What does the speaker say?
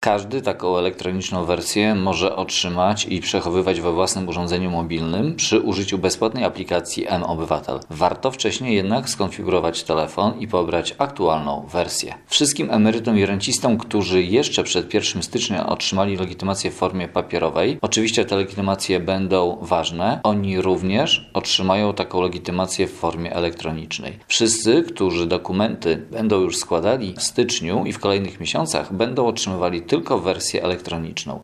Każdy taką elektroniczną wersję może otrzymać i przechowywać we własnym urządzeniu mobilnym przy użyciu bezpłatnej aplikacji mObywatel. Warto wcześniej jednak skonfigurować telefon i pobrać aktualną wersję. Wszystkim emerytom i rencistom, którzy jeszcze przed 1 stycznia otrzymali legitymację w formie papierowej, oczywiście te legitymacje będą ważne, oni również otrzymają taką legitymację w formie elektronicznej. Wszyscy, którzy dokumenty będą już składali w styczniu i w kolejnych miesiącach, będą otrzymywali tylko wersję elektroniczną.